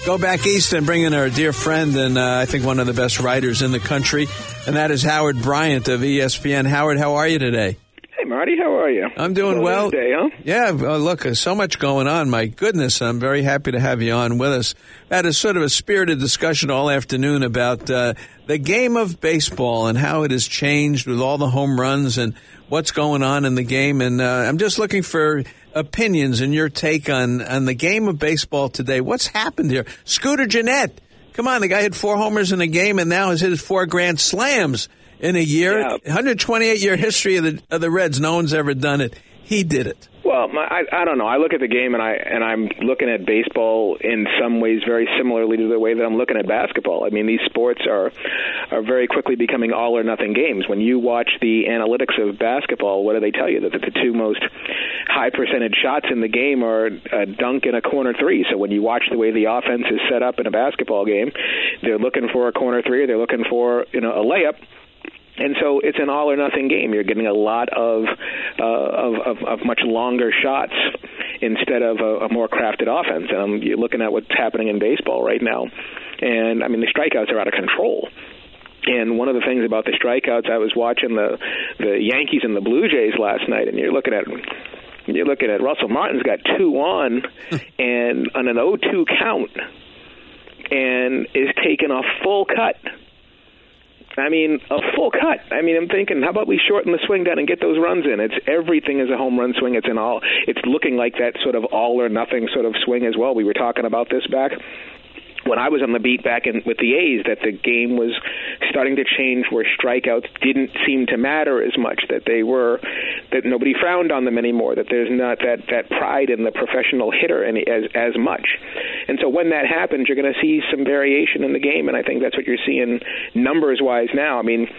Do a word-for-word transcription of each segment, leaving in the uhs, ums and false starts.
Go back east and bring in our dear friend and uh, I think one of the best writers in the country, and that is Howard Bryant of E S P N. Howard, how are you today? Hey, Marty, how are you? I'm doing well. Day, huh? Yeah, well, look, there's so much going on. My goodness, I'm very happy to have you on with us. We had a sort of a spirited discussion all afternoon about uh, the game of baseball and how it has changed with all the home runs and what's going on in the game. And uh, I'm just looking for opinions and your take on, on the game of baseball today. What's happened here? Scooter Gennett, come on, the guy hit four homers in a game and now has hit four grand slams in a year. Yeah. one hundred twenty-eight year history of the of the Reds. No one's ever done it. He did it. Well, my, I, I don't know. I look at the game and I and I'm looking at baseball in some ways very similarly to the way that I'm looking at basketball. I mean, these sports are are very quickly becoming all or nothing games. When you watch the analytics of basketball, what do they tell you? That the two most high percentage shots in the game are a dunk and a corner three. So when you watch the way the offense is set up in a basketball game, they're looking for a corner three or they're looking for, you know, a layup. And so it's an all or nothing game. You're getting a lot of uh, of, of, of much longer shots instead of a, a more crafted offense. And um, you're looking at what's happening in baseball right now. And, I mean, the strikeouts are out of control. And one of the things about the strikeouts, I was watching the, the Yankees and the Blue Jays last night, and you're looking at you're looking at Russell Martin's got two on and on an oh two count and is taking a full cut. I mean, a full cut. I mean, I'm thinking, how about we shorten the swing down and get those runs in? It's everything is a home run swing. It's an all. It's looking like that sort of all or nothing sort of swing as well. We were talking about this back when I was on the beat back in, with the A's, that the game was starting to change where strikeouts didn't seem to matter as much, that they were, that nobody frowned on them anymore, that there's not that, that pride in the professional hitter any, as, as much. And so when that happens, you're going to see some variation in the game, and I think that's what you're seeing numbers-wise now. I mean,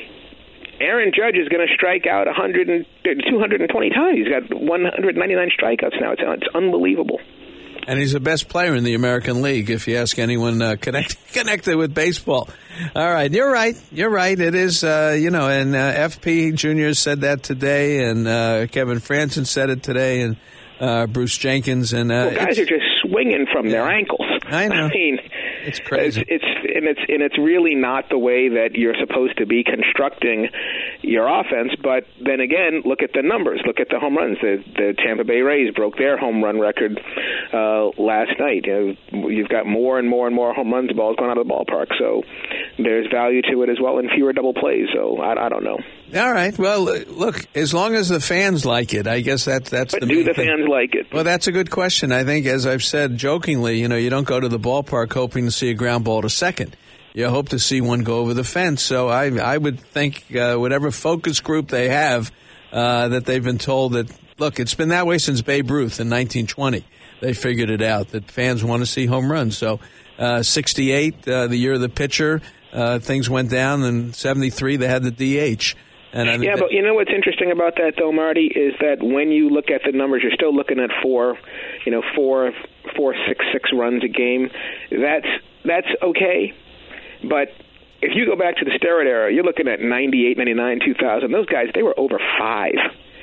Aaron Judge is going to strike out one hundred, two hundred twenty times. He's got one hundred ninety-nine strikeouts now. It's, it's unbelievable. And he's the best player in the American League, if you ask anyone uh, connect, connected with baseball. All right, you're right. You're right. It is, uh, you know, and uh, F P Junior said that today, and uh, Kevin Franzen said it today, and uh, Bruce Jenkins. And uh, well, guys are just swinging from yeah. their ankles. I know. I mean, it's crazy. It's, it's and it's and it's really not the way that you're supposed to be constructing your offense. But then again, look at the numbers. Look at the home runs. The, the Tampa Bay Rays broke their home run record uh, last night. You know, you've got more and more and more home runs, balls going out of the ballpark. So there's value to it as well, and fewer double plays. So I, I don't know. All right. Well, look, as long as the fans like it, I guess that's that's but the do main the thing. fans like it? Well, that's a good question. I think, as I've said jokingly, you know, you don't go to the ballpark hoping to see a ground ball to second. You hope to see one go over the fence. So I I would think uh, whatever focus group they have, uh, that they've been told that, look, it's been that way since Babe Ruth in nineteen twenty. They figured it out, that fans want to see home runs. So uh, sixty-eight, uh, the year of the pitcher, uh, things went down. And seventy-three, they had the D H. And I yeah, but you know what's interesting about that, though, Marty, is that when you look at the numbers, you're still looking at four, you know, four, four, six, six runs a game. That's that's okay, but if you go back to the steroid era, you're looking at ninety-eight, ninety-nine, two thousand. Those guys, they were over five.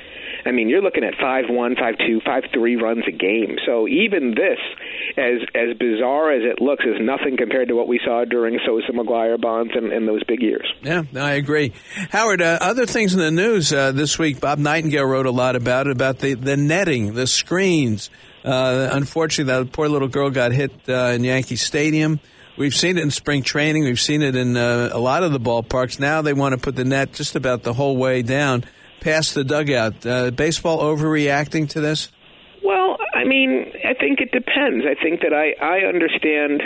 I mean, you're looking at five one, five two, five three runs a game. So even this, as as bizarre as it looks, is nothing compared to what we saw during Sosa, McGuire, Bonds, and, and those big years. Yeah, I agree. Howard, uh, other things in the news uh, this week, Bob Nightingale wrote a lot about it, about the, the netting, the screens. Uh, unfortunately, that poor little girl got hit uh, in Yankee Stadium. We've seen it in spring training. We've seen it in uh, a lot of the ballparks. Now they want to put the net just about the whole way down past the dugout. Uh, baseball overreacting to this? Well, I mean, I think it depends. I think that I, I understand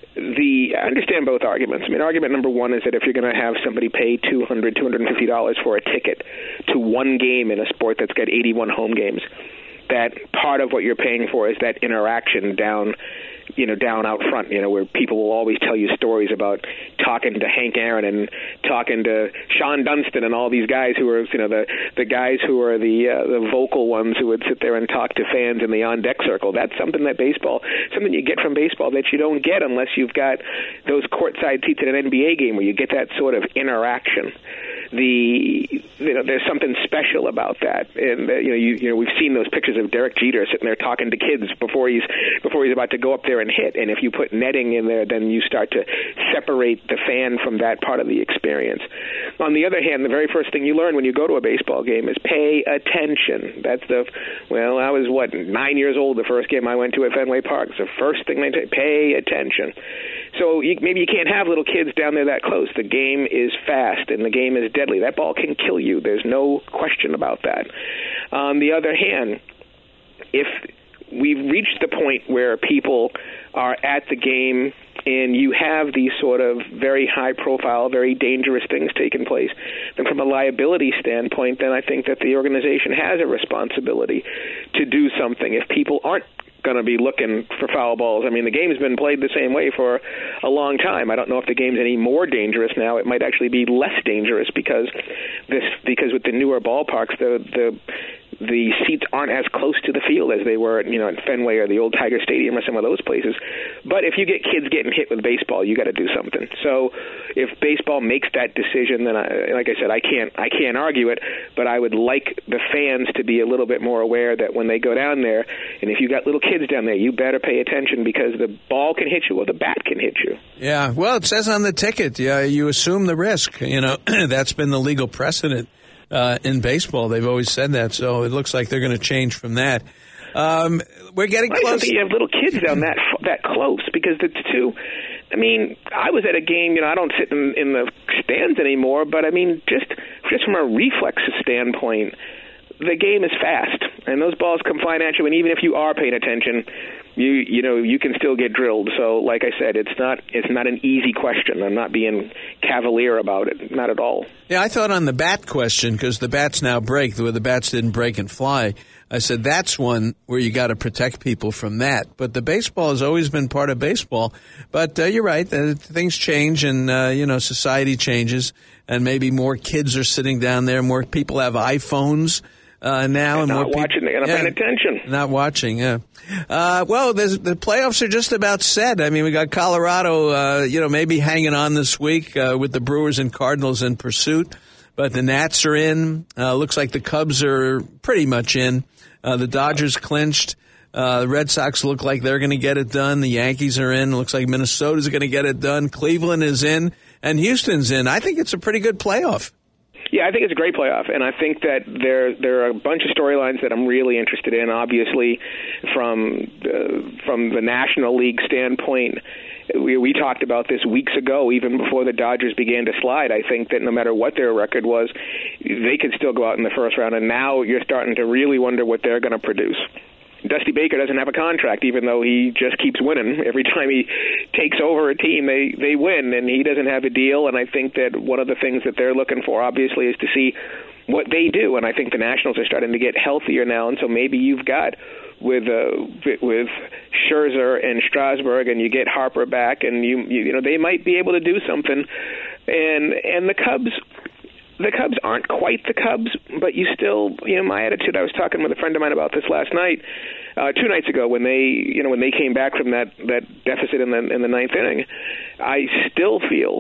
the I understand both arguments. I mean, argument number one is that if you're going to have somebody pay two hundred dollars, two hundred fifty dollars for a ticket to one game in a sport that's got eighty-one home games, that part of what you're paying for is that interaction down you know, down out front, you know, where people will always tell you stories about talking to Hank Aaron and talking to Sean Dunston and all these guys who are, you know, the the guys who are the uh, the vocal ones who would sit there and talk to fans in the on-deck circle. That's something that baseball, something you get from baseball that you don't get unless you've got those courtside seats at an N B A game where you get that sort of interaction. the you know there's something special about that. And uh, you know you you know we've seen those pictures of Derek Jeter sitting there talking to kids before he's before he's about to go up there and hit. And if you put netting in there, then you start to separate the fan from that part of the experience. On the other hand, the very first thing you learn when you go to a baseball game is pay attention. That's the well, I was what nine years old the first game I went to at Fenway Park. It's the first thing they say, pay attention. So you, maybe you can't have little kids down there that close. The game is fast and the game is deadly. That ball can kill you. There's no question about that. On the other hand, if we've reached the point where people are at the game and you have these sort of very high-profile, very dangerous things taking place, then from a liability standpoint, then I think that the organization has a responsibility to do something. If people aren't going to be looking for foul balls. I mean, the game's been played the same way for a long time. I don't know if the game's any more dangerous now. It might actually be less dangerous because this because with the newer ballparks, the the the seats aren't as close to the field as they were, you know, at Fenway or the old Tiger Stadium or some of those places. But if you get kids getting hit with baseball, you got to do something. So if baseball makes that decision, then I, like I said, I can't I can't argue it. But I would like the fans to be a little bit more aware that when they go down there, and if you got little kids down there, you better pay attention because the ball can hit you or the bat can hit you. Yeah, well, it says on the ticket, yeah, you assume the risk. You know, that's been the legal precedent. Uh, in baseball, they've always said that, so it looks like they're going to change from that. Um, we're getting well, close. I don't think you have little kids down that that close because the two. I mean, I was at a game. You know, I don't sit in, in the stands anymore, but I mean, just just from a reflex standpoint, the game is fast, and those balls come flying at you. And even if you are paying attention, you you know you can still get drilled. So, like I said, it's not it's not an easy question. I'm not being cavalier about it, not at all. Yeah, I thought on the bat question, because the bats now break, where the bats didn't break and fly, I said that's one where you got to protect people from that. But the baseball has always been part of baseball. But uh, you're right, uh, things change and, uh, you know, society changes, and maybe more kids are sitting down there, more people have iPhones. Uh, now and, and more not watching, people, and not yeah, paying attention. Not watching, yeah. Uh, well, there's, the playoffs are just about set. I mean, we got Colorado, uh, you know, maybe hanging on this week uh, with the Brewers and Cardinals in pursuit. But the Nats are in. Uh, looks like the Cubs are pretty much in. Uh, the Dodgers clinched. Uh, the Red Sox look like they're going to get it done. The Yankees are in. It looks like Minnesota's going to get it done. Cleveland is in, and Houston's in. I think it's a pretty good playoff. Yeah, I think it's a great playoff, and I think that there there are a bunch of storylines that I'm really interested in. Obviously, from uh, from the National League standpoint, we, we talked about this weeks ago, even before the Dodgers began to slide. I think that no matter what their record was, they could still go out in the first round, and now you're starting to really wonder what they're going to produce. Dusty Baker doesn't have a contract, even though he just keeps winning. Every time he takes over a team, they, they win, and he doesn't have a deal. And I think that one of the things that they're looking for, obviously, is to see what they do. And I think the Nationals are starting to get healthier now, and so maybe you've got with uh, with Scherzer and Strasburg, and you get Harper back, and you you, you know they might be able to do something. And and the Cubs. The Cubs aren't quite the Cubs, but you still, you know, my attitude, I was talking with a friend of mine about this last night, uh, two nights ago when they, you know, when they came back from that, that deficit in the, in the ninth inning. I still feel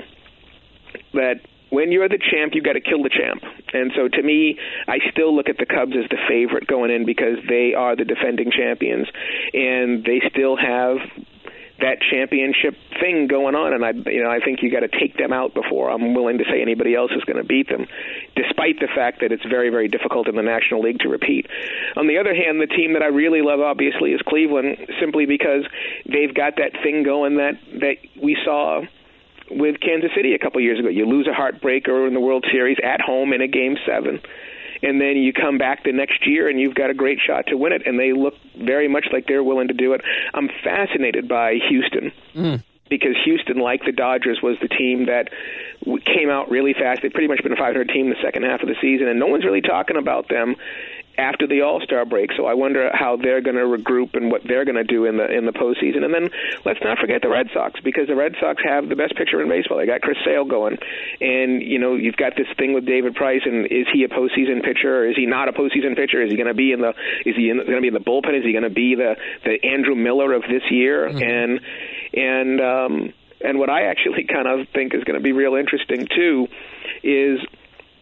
that when you're the champ, you've got to kill the champ. And so to me, I still look at the Cubs as the favorite going in because they are the defending champions, and they still have that championship thing going on, and I, you know, I think you got to take them out before I'm willing to say anybody else is going to beat them, despite the fact that it's very, very difficult in the National League to repeat. On the other hand, the team that I really love, obviously, is Cleveland, simply because they've got that thing going that that we saw with Kansas City a couple years ago. You lose a heartbreaker in the World Series at home in a Game seven, and then you come back the next year and you've got a great shot to win it, and they look very much like they're willing to do it. I'm fascinated by Houston mm. because Houston, like the Dodgers, was the team that came out really fast. They've pretty much been a five hundred team the second half of the season, and no one's really talking about them after the All-Star break. So I wonder how they're going to regroup and what they're going to do in the in the postseason. And then let's not forget the Red Sox, because the Red Sox have the best pitcher in baseball. They got Chris Sale going, and you know you've got this thing with David Price. And is he a postseason pitcher, or is he not a postseason pitcher? Is he going to be in the is he going to be in the bullpen? Is he going to be the the Andrew Miller of this year? Mm-hmm. And and um, and what I actually kind of think is going to be real interesting too is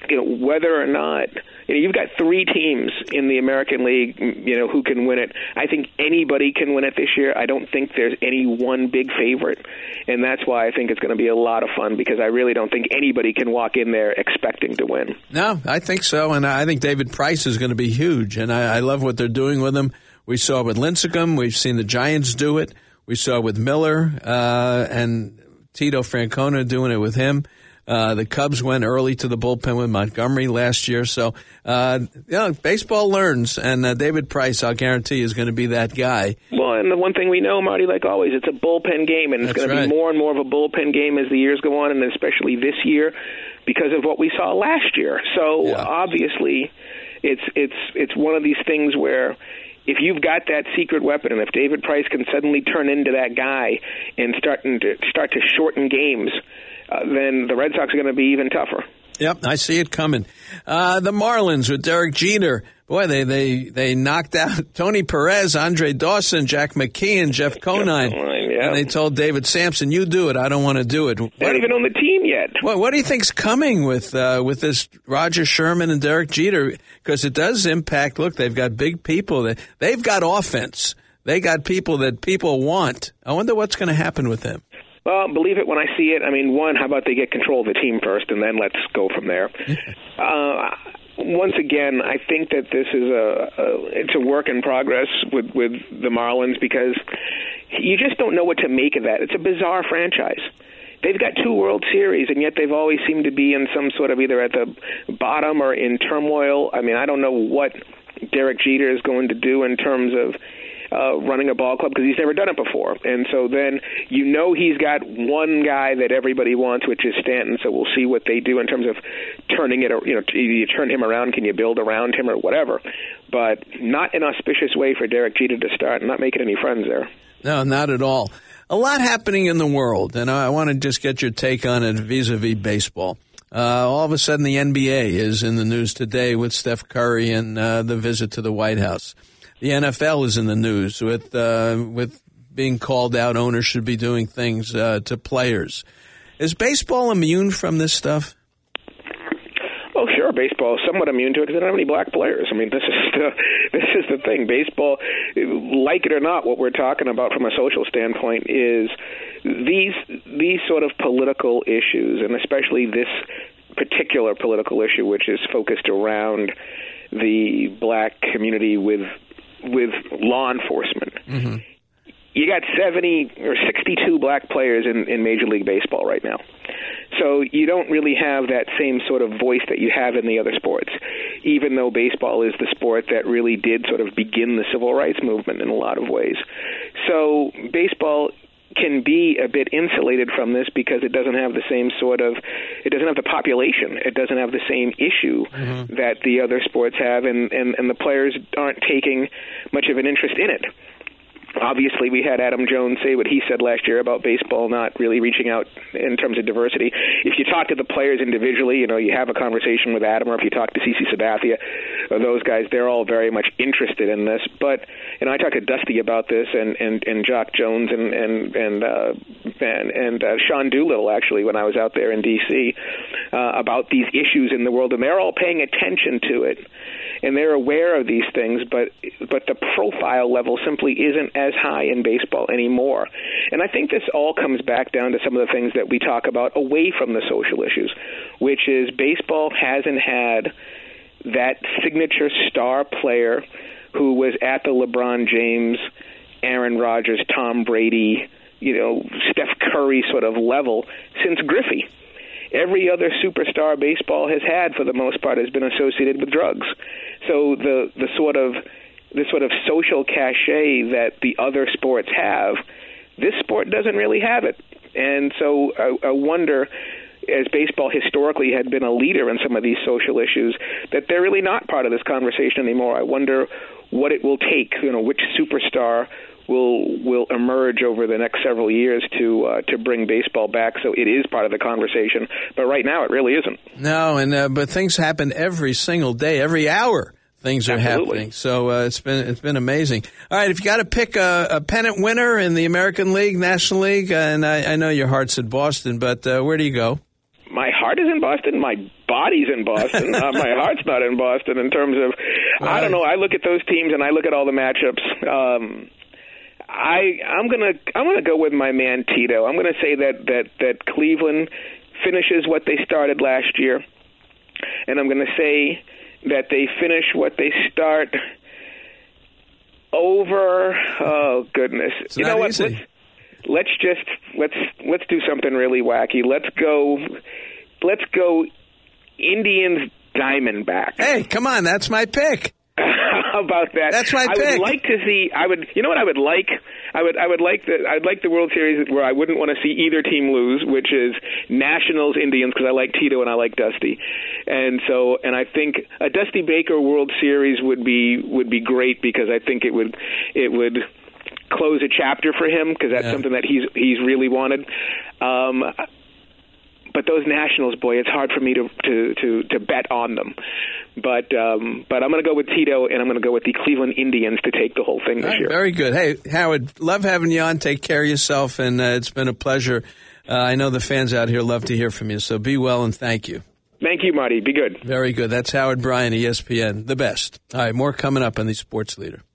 you know, whether or not, you know, you've got three teams in the American League, you know, who can win it. I think anybody can win it this year. I don't think there's any one big favorite, and that's why I think it's going to be a lot of fun, because I really don't think anybody can walk in there expecting to win. No, I think so, and I think David Price is going to be huge, and I, I love what they're doing with him. We saw it with Lincecum. We've seen the Giants do it. We saw it with Miller uh, and Tito Francona doing it with him. Uh, the Cubs went early to the bullpen with Montgomery last year. So, uh, you know, baseball learns, and uh, David Price, I'll guarantee, is going to be that guy. Well, and the one thing we know, Marty, like always, it's a bullpen game, and it's going right. to be more and more of a bullpen game as the years go on, and especially this year because of what we saw last year. So, yeah. obviously, it's it's it's one of these things where if you've got that secret weapon, and if David Price can suddenly turn into that guy and start to, start to shorten games, uh, then the Red Sox are going to be even tougher. Yep, I see it coming. Uh, the Marlins with Derek Jeter. Boy, they, they, they knocked out Tony Perez, Andre Dawson, Jack McKeon, Jeff Conine. Yeah. And they told David Sampson, you do it, I don't want to do it. They're not even on the team yet. What, what do you think's coming with uh, with this Roger Sherman and Derek Jeter? Because it does impact, look, they've got big people. That They've got offense. They got people that people want. I wonder what's going to happen with them. Well, believe it when I see it. I mean, one, how about they get control of the team first, and then let's go from there. uh, once again, I think that this is a, a it's a work in progress with, with the Marlins, because you just don't know what to make of that. It's a bizarre franchise. They've got two World Series, and yet they've always seemed to be in some sort of either at the bottom or in turmoil. I mean, I don't know what Derek Jeter is going to do in terms of Uh, running a ball club, because he's never done it before. And so then you know he's got one guy that everybody wants, which is Stanton, so we'll see what they do in terms of turning it, you know, you turn him around, can you build around him or whatever. But not an auspicious way for Derek Jeter to start, and not making any friends there. No, not at all. A lot happening in the world, and I want to just get your take on it vis-a-vis baseball. Uh, all of a sudden the N B A is in the news today with Steph Curry and uh, the visit to the White House. The N F L is in the news with uh, with being called out. Owners should be doing things uh, to players. Is baseball immune from this stuff? Oh, sure. Baseball is somewhat immune to it because they don't have any black players. I mean, this is the this is the thing. Baseball, like it or not, what we're talking about from a social standpoint is these these sort of political issues, and especially this particular political issue, which is focused around the black community with with law enforcement. Mm-hmm. You got seventy or sixty-two black players in, in Major League Baseball right now. So you don't really have that same sort of voice that you have in the other sports, even though baseball is the sport that really did sort of begin the civil rights movement in a lot of ways. So baseball can be a bit insulated from this because it doesn't have the same sort of, it doesn't have the population, it doesn't have the same issue mm-hmm. that the other sports have, and, and, and the players aren't taking much of an interest in it. Obviously, we had Adam Jones say what he said last year about baseball not really reaching out in terms of diversity. If you talk to the players individually, you know, you have a conversation with Adam, or if you talk to CeCe Sabathia, or those guys, they're all very much interested in this. But, and I talked to Dusty about this, and, and, and Jock Jones, and and and uh, and, and uh, Sean Doolittle, actually, when I was out there in D C, uh, about these issues in the world, and they're all paying attention to it. And they're aware of these things, but but the profile level simply isn't as high in baseball anymore. And I think this all comes back down to some of the things that we talk about away from the social issues, which is baseball hasn't had that signature star player who was at the LeBron James, Aaron Rodgers, Tom Brady, you know, Steph Curry sort of level since Griffey. Every other superstar baseball has had, for the most part, has been associated with drugs. So the the sort of the sort of social cachet that the other sports have, this sport doesn't really have it. And so I, I wonder, as baseball historically had been a leader in some of these social issues, that they're really not part of this conversation anymore. I wonder what it will take, you know, which superstar will will emerge over the next several years to uh, to bring baseball back, so it is part of the conversation. But right now, it really isn't. No, and uh, but things happen every single day, every hour. Things are Absolutely. happening, so uh, it's been it's been amazing. All right, if you got to pick a, a pennant winner in the American League, National League, and I, I know your heart's in Boston, but uh, where do you go? My heart is in Boston. My body's in Boston. uh, my heart's not in Boston in terms of, right. I don't know. I look at those teams and I look at all the matchups. Um, I I'm gonna I'm gonna go with my man Tito. I'm gonna say that that that Cleveland finishes what they started last year, and I'm gonna say that they finish what they start over. Oh goodness! It's you not know what? easy. Let's, let's just let's let's do something really wacky. Let's go. Let's go. Indians Diamondbacks. Hey, come on! That's my pick. How about that? That's my I pick. would like to see. I would. You know what I would like? I would. I would like the. I'd like the World Series where I wouldn't want to see either team lose, which is Nationals Indians, because I like Tito and I like Dusty, and so and I think a Dusty Baker World Series would be would be great because I think it would it would close a chapter for him because that's yeah. something that he's he's really wanted. Um, But those Nationals, boy, it's hard for me to to, to, to bet on them. But um, but I'm going to go with Tito, and I'm going to go with the Cleveland Indians to take the whole thing this right, year. Very good. Hey, Howard, love having you on. Take care of yourself, and uh, it's been a pleasure. Uh, I know the fans out here love to hear from you, so be well and thank you. Thank you, Marty. Be good. Very good. That's Howard Bryan, E S P N, the best. All right, more coming up on the Sports Leader.